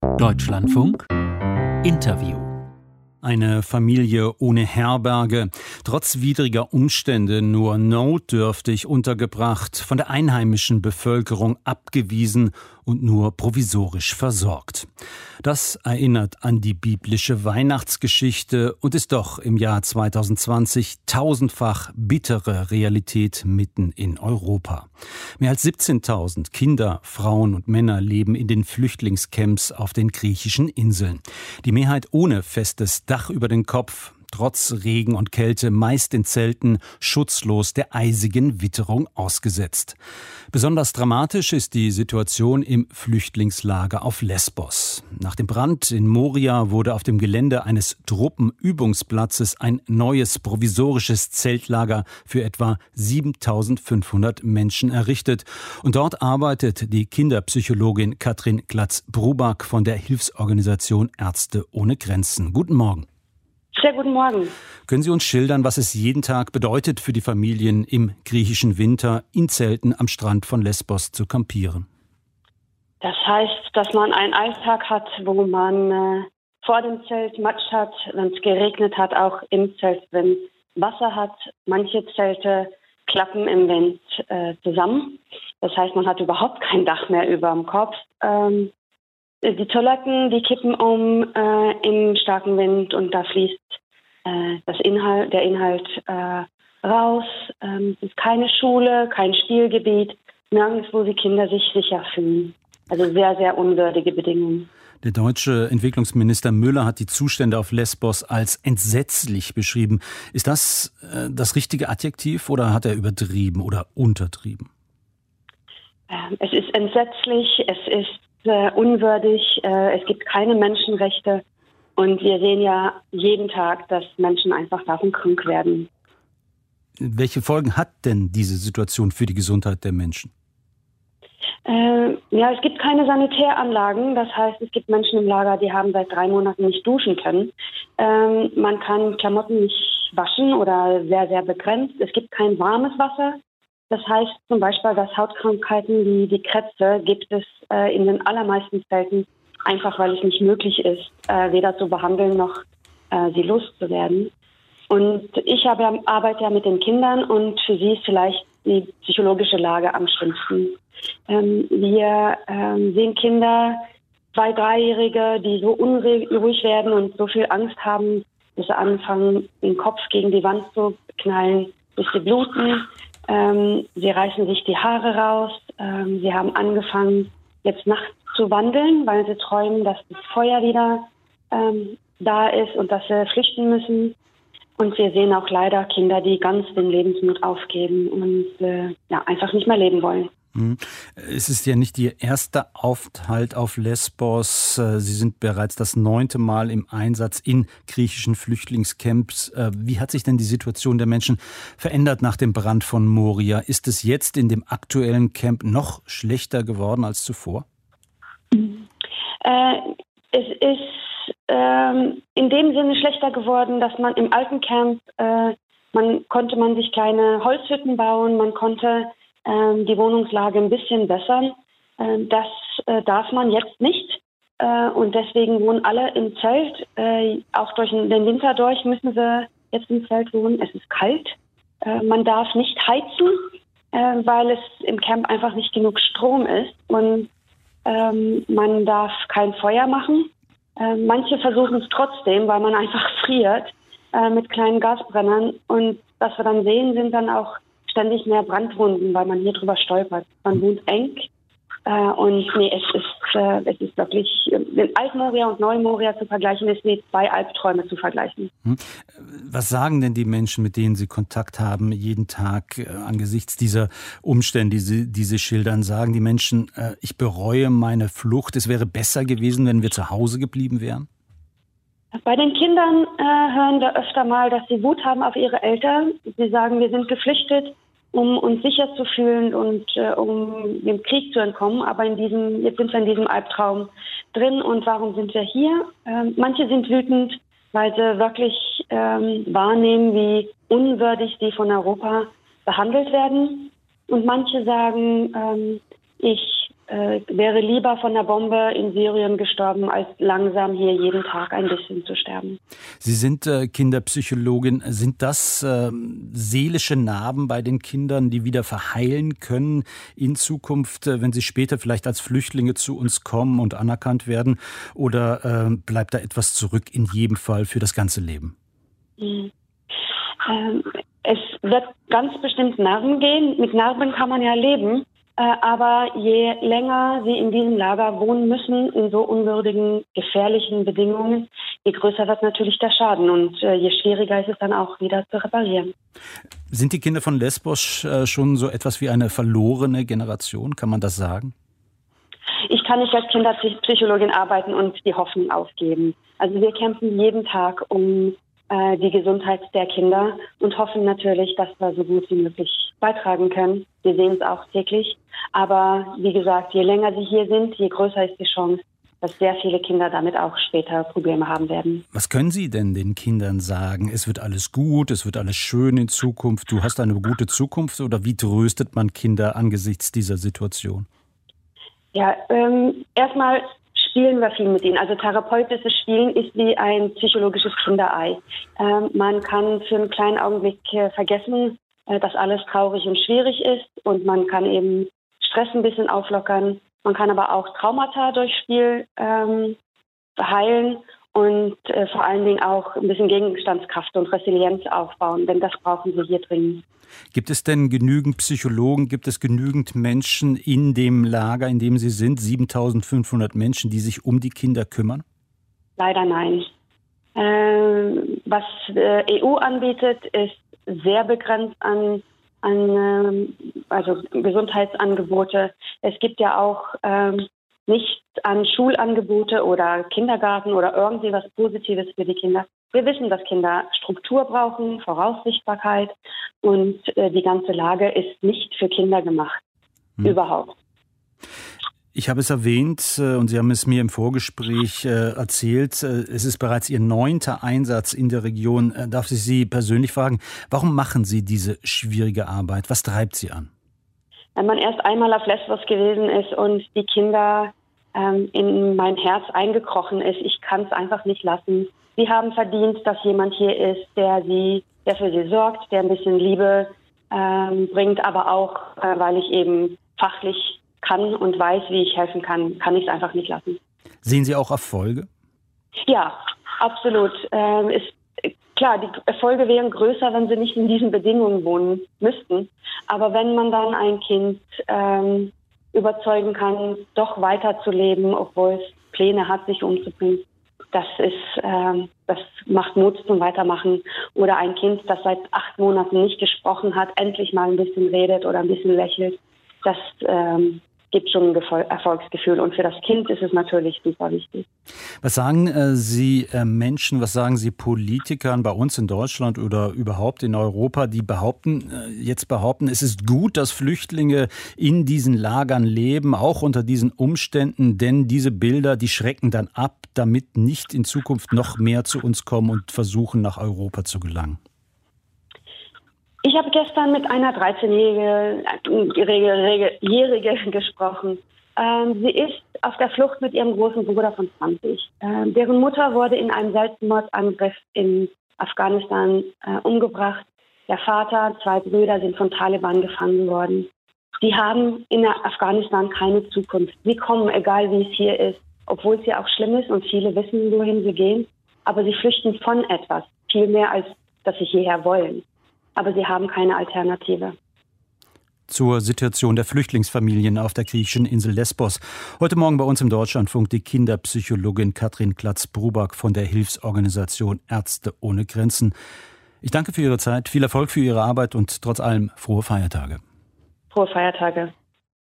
Deutschlandfunk Interview. Eine Familie ohne Herberge, trotz widriger Umstände nur notdürftig untergebracht, von der einheimischen Bevölkerung abgewiesen und nur provisorisch versorgt. Das erinnert an die biblische Weihnachtsgeschichte und ist doch im Jahr 2020 tausendfach bittere Realität mitten in Europa. Mehr als 17.000 Kinder, Frauen und Männer leben in den Flüchtlingscamps auf den griechischen Inseln. Die Mehrheit ohne festes Dach über den Kopf, trotz Regen und Kälte meist in Zelten, schutzlos der eisigen Witterung ausgesetzt. Besonders dramatisch ist die Situation im Flüchtlingslager auf Lesbos. Nach dem Brand in Moria wurde auf dem Gelände eines Truppenübungsplatzes ein neues provisorisches Zeltlager für etwa 7.500 Menschen errichtet. Und dort arbeitet die Kinderpsychologin Katrin Glatz-Bruback von der Hilfsorganisation Ärzte ohne Grenzen. Guten Morgen. Sehr guten Morgen. Können Sie uns schildern, was es jeden Tag bedeutet für die Familien im griechischen Winter, in Zelten am Strand von Lesbos zu kampieren? Das heißt, dass man einen Alltag hat, wo man vor dem Zelt Matsch hat, wenn es geregnet hat, auch im Zelt, wenn Wasser hat. Manche Zelte klappen im Wind zusammen. Das heißt, man hat überhaupt kein Dach mehr über dem Kopf. Die Toiletten, die kippen im starken Wind und da fließt der Inhalt raus. Es ist keine Schule, kein Spielgebiet, nirgends, wo die Kinder sich sicher fühlen. Also sehr, sehr unwürdige Bedingungen. Der deutsche Entwicklungsminister Müller hat die Zustände auf Lesbos als entsetzlich beschrieben. Ist das das richtige Adjektiv oder hat er übertrieben oder untertrieben? Es ist entsetzlich, es ist unwürdig, es gibt keine Menschenrechte und wir sehen ja jeden Tag, dass Menschen einfach davon krank werden. Welche Folgen hat denn diese Situation für die Gesundheit der Menschen? Es gibt keine Sanitäranlagen, das heißt, es gibt Menschen im Lager, die haben seit 3 Monaten nicht duschen können. Man kann Klamotten nicht waschen oder sehr, sehr begrenzt. Es gibt kein warmes Wasser. Das heißt zum Beispiel, dass Hautkrankheiten wie die Krätze gibt es in den allermeisten Fällen einfach, weil es nicht möglich ist, weder zu behandeln noch sie loszuwerden. Und ich arbeite ja mit den Kindern und für sie ist vielleicht die psychologische Lage am schlimmsten. Wir sehen Kinder, 2-, 3-Jährige, die so unruhig werden und so viel Angst haben, dass sie anfangen, den Kopf gegen die Wand zu knallen, bis sie bluten. Sie reißen sich die Haare raus. Sie haben angefangen, jetzt nachts zu wandeln, weil sie träumen, dass das Feuer wieder da ist und dass sie flüchten müssen. Und wir sehen auch leider Kinder, die ganz den Lebensmut aufgeben und einfach nicht mehr leben wollen. Es ist ja nicht Ihr erster Aufenthalt auf Lesbos. Sie sind bereits das 9. Mal im Einsatz in griechischen Flüchtlingscamps. Wie hat sich denn die Situation der Menschen verändert nach dem Brand von Moria? Ist es jetzt in dem aktuellen Camp noch schlechter geworden als zuvor? Es ist in dem Sinne schlechter geworden, dass man im alten Camp konnte man sich kleine Holzhütten bauen, man konnte die Wohnungslage ein bisschen bessern. Das darf man jetzt nicht. Und deswegen wohnen alle im Zelt. Auch durch den Winter durch müssen sie jetzt im Zelt wohnen. Es ist kalt. Man darf nicht heizen, weil es im Camp einfach nicht genug Strom ist. Und man darf kein Feuer machen. Manche versuchen es trotzdem, weil man einfach friert mit kleinen Gasbrennern. Und was wir dann sehen, sind dann auch ständig mehr Brandwunden, weil man hier drüber stolpert. Man wohnt eng es ist wirklich, den Alt-Moria und Neu-Moria zu vergleichen, ist wie 2 Albträume zu vergleichen. Was sagen denn die Menschen, mit denen Sie Kontakt haben, jeden Tag angesichts dieser Umstände, die Sie schildern? Sagen die Menschen, ich bereue meine Flucht, es wäre besser gewesen, wenn wir zu Hause geblieben wären? Bei den Kindern hören wir öfter mal, dass sie Wut haben auf ihre Eltern. Sie sagen, wir sind geflüchtet, um uns sicher zu fühlen und um dem Krieg zu entkommen. Aber jetzt sind wir in diesem Albtraum drin. Und warum sind wir hier? Manche sind wütend, weil sie wirklich wahrnehmen, wie unwürdig sie von Europa behandelt werden. Und manche sagen, ich wäre lieber von der Bombe in Syrien gestorben, als langsam hier jeden Tag ein bisschen zu sterben. Sie sind Kinderpsychologin. Sind das seelische Narben bei den Kindern, die wieder verheilen können in Zukunft, wenn sie später vielleicht als Flüchtlinge zu uns kommen und anerkannt werden? Oder bleibt da etwas zurück in jedem Fall für das ganze Leben? Es wird ganz bestimmt Narben gehen. Mit Narben kann man ja leben. Aber je länger sie in diesem Lager wohnen müssen, in so unwürdigen, gefährlichen Bedingungen, je größer wird natürlich der Schaden und je schwieriger ist es dann auch wieder zu reparieren. Sind die Kinder von Lesbos schon so etwas wie eine verlorene Generation? Kann man das sagen? Ich kann nicht als Kinderpsychologin arbeiten und die Hoffnung aufgeben. Also wir kämpfen jeden Tag um die Gesundheit der Kinder und hoffen natürlich, dass wir so gut wie möglich beitragen können. Wir sehen es auch täglich. Aber wie gesagt, je länger sie hier sind, je größer ist die Chance, dass sehr viele Kinder damit auch später Probleme haben werden. Was können Sie denn den Kindern sagen? Es wird alles gut, es wird alles schön in Zukunft. Du hast eine gute Zukunft. Oder wie tröstet man Kinder angesichts dieser Situation? Ja, erstmal spielen wir viel mit ihnen. Also therapeutisches Spielen ist wie ein psychologisches Kinderei. Man kann für einen kleinen Augenblick vergessen, dass alles traurig und schwierig ist und man kann eben Stress ein bisschen auflockern. Man kann aber auch Traumata durch Spiel heilen und vor allen Dingen auch ein bisschen Gegenstandskraft und Resilienz aufbauen, denn das brauchen wir hier dringend. Gibt es denn genügend Psychologen, gibt es genügend Menschen in dem Lager, in dem Sie sind, 7.500 Menschen, die sich um die Kinder kümmern? Leider nein. Was EU anbietet, ist sehr begrenzt an also Gesundheitsangebote. Es gibt ja auch nicht an Schulangebote oder Kindergarten oder irgendwie was Positives für die Kinder. Wir wissen, dass Kinder Struktur brauchen, Voraussichtbarkeit und die ganze Lage ist nicht für Kinder gemacht. Überhaupt. Ich habe es erwähnt und Sie haben es mir im Vorgespräch erzählt. Es ist bereits Ihr 9. Einsatz in der Region. Darf ich Sie persönlich fragen, warum machen Sie diese schwierige Arbeit? Was treibt Sie an? Wenn man erst einmal auf Lesbos gewesen ist und die Kinder in mein Herz eingekrochen ist, ich kann es einfach nicht lassen. Sie haben verdient, dass jemand hier ist, der für sie sorgt, der ein bisschen Liebe bringt, aber auch, weil ich eben fachlich kann und weiß, wie ich helfen kann, kann ich es einfach nicht lassen. Sehen Sie auch Erfolge? Ja, absolut. Klar, die Erfolge wären größer, wenn sie nicht in diesen Bedingungen wohnen müssten. Aber wenn man dann ein Kind überzeugen kann, doch weiterzuleben, obwohl es Pläne hat, sich umzubringen, das macht Mut zum Weitermachen. Oder ein Kind, das seit 8 Monaten nicht gesprochen hat, endlich mal ein bisschen redet oder ein bisschen lächelt. Das gibt schon ein Erfolgsgefühl. Und für das Kind ist es natürlich super wichtig. Was sagen Sie Menschen, was sagen Sie Politikern bei uns in Deutschland oder überhaupt in Europa, die behaupten, es ist gut, dass Flüchtlinge in diesen Lagern leben, auch unter diesen Umständen, denn diese Bilder, die schrecken dann ab, damit nicht in Zukunft noch mehr zu uns kommen und versuchen, nach Europa zu gelangen? Ich habe gestern mit einer 13-Jährige gesprochen. Sie ist auf der Flucht mit ihrem großen Bruder von 20. Deren Mutter wurde in einem Selbstmordangriff in Afghanistan umgebracht. Der Vater, 2 Brüder sind von Taliban gefangen worden. Die haben in Afghanistan keine Zukunft. Sie kommen, egal wie es hier ist, obwohl es hier auch schlimm ist und viele wissen, wohin sie gehen. Aber sie flüchten von etwas, viel mehr als dass sie hierher wollen. Aber sie haben keine Alternative. Zur Situation der Flüchtlingsfamilien auf der griechischen Insel Lesbos. Heute Morgen bei uns im Deutschlandfunk die Kinderpsychologin Katrin Klatz-Bruback von der Hilfsorganisation Ärzte ohne Grenzen. Ich danke für Ihre Zeit, viel Erfolg für Ihre Arbeit und trotz allem frohe Feiertage. Frohe Feiertage.